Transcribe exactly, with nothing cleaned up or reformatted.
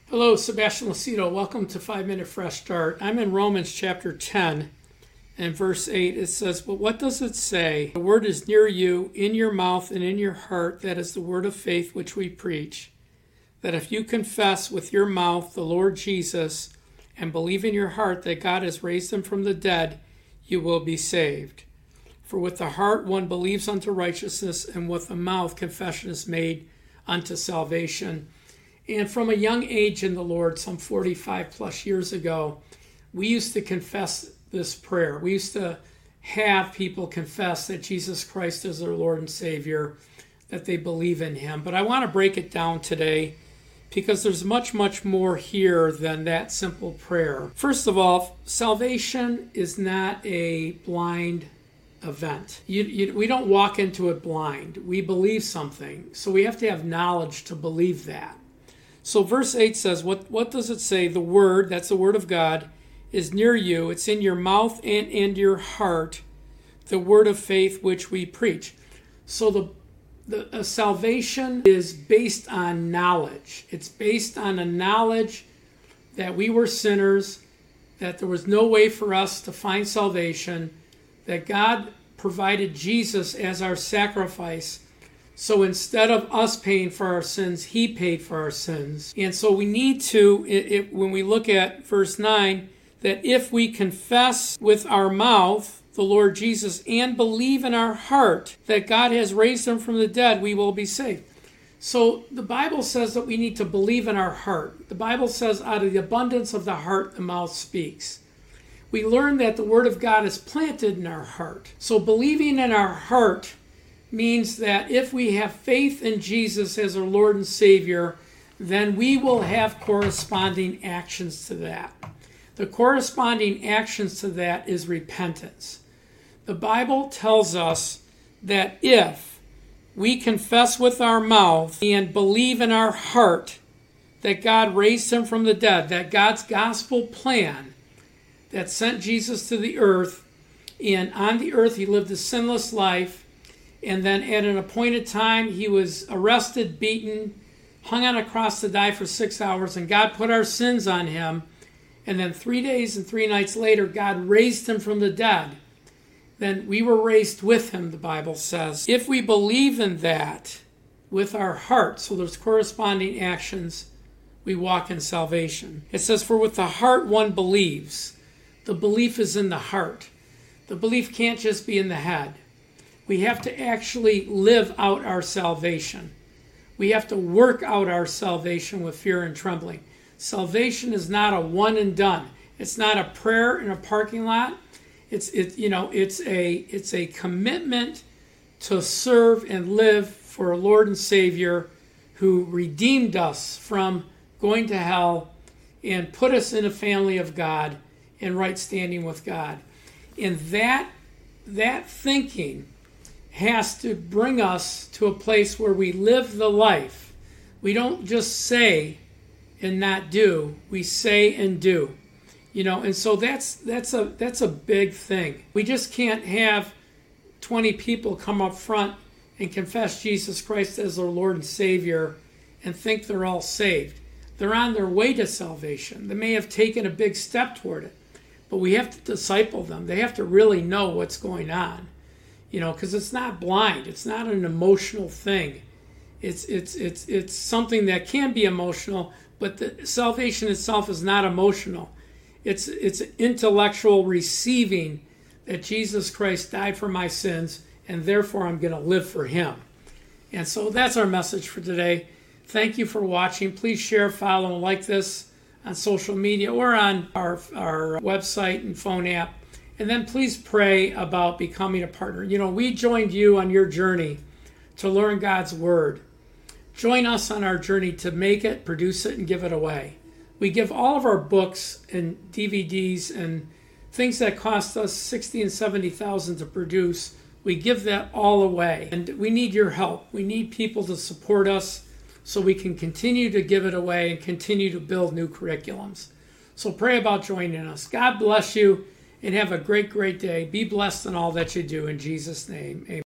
Hello, Sebastian Lucido. Welcome to five minute Fresh Start. I'm in Romans chapter ten and verse eight. It says, "But what does it say? The word is near you, in your mouth and in your heart. That is the word of faith which we preach. That if you confess with your mouth the Lord Jesus and believe in your heart that God has raised him from the dead, you will be saved. For with the heart one believes unto righteousness, and with the mouth confession is made unto salvation." And from a young age in the Lord, some forty-five plus years ago, we used to confess this prayer. We used to have people confess that Jesus Christ is their Lord and Savior, that they believe in him. But I want to break it down today because there's much, much more here than that simple prayer. First of all, salvation is not a blind event. You, you, we don't walk into it blind. We believe something. So we have to have knowledge to believe that. So verse eight says, what, what does it say? The word, that's the word of God, is near you. It's in your mouth and in your heart, the word of faith which we preach. So the, the uh, salvation is based on knowledge. It's based on a knowledge that we were sinners, that there was no way for us to find salvation, that God provided Jesus as our sacrifice. So instead of us paying for our sins, he paid for our sins. And so we need to, it, it, when we look at verse nine, that if we confess with our mouth the Lord Jesus and believe in our heart that God has raised him from the dead, we will be saved. So the Bible says that we need to believe in our heart. The Bible says out of the abundance of the heart, the mouth speaks. We learn that the word of God is planted in our heart. So believing in our heart means that if we have faith in Jesus as our Lord and Savior, then we will have corresponding actions to that. The corresponding actions to that is repentance. The Bible tells us that if we confess with our mouth and believe in our heart that God raised him from the dead, that God's gospel plan that sent Jesus to the earth, and on the earth he lived a sinless life, and then at an appointed time, he was arrested, beaten, hung on a cross to die for six hours, and God put our sins on him. And then three days and three nights later, God raised him from the dead. Then we were raised with him, the Bible says. If we believe in that with our heart, so there's corresponding actions, we walk in salvation. It says, for with the heart one believes. The belief is in the heart. The belief can't just be in the head. We have to actually live out our salvation. We have to work out our salvation with fear and trembling. Salvation is not a one and done. It's not a prayer in a parking lot. It's it you know it's a it's a commitment to serve and live for a Lord and Savior who redeemed us from going to hell and put us in a family of God in right standing with God. And that that thinking has to bring us to a place where we live the life. We don't just say and not do. We say and do. You know, and so that's that's a that's a big thing. We just can't have twenty people come up front and confess Jesus Christ as their Lord and Savior and think they're all saved. They're on their way to salvation. They may have taken a big step toward it, but we have to disciple them. They have to really know what's going on. You know, because it's not blind. It's not an emotional thing. It's it's it's it's something that can be emotional, but the salvation itself is not emotional. It's it's intellectual receiving that Jesus Christ died for my sins, and therefore I'm going to live for him. And so that's our message for today. Thank you for watching. Please share, follow, and like this on social media or on our our website and phone app. And then please pray about becoming a partner. You know, we joined you on your journey to learn God's Word. Join us on our journey to make it, produce it, and give it away. We give all of our books and D V Ds and things that cost us sixty thousand dollars and seventy thousand dollars to produce. We give that all away. And we need your help. We need people to support us so we can continue to give it away and continue to build new curriculums. So pray about joining us. God bless you. And have a great, great day. Be blessed in all that you do. In Jesus' name, amen.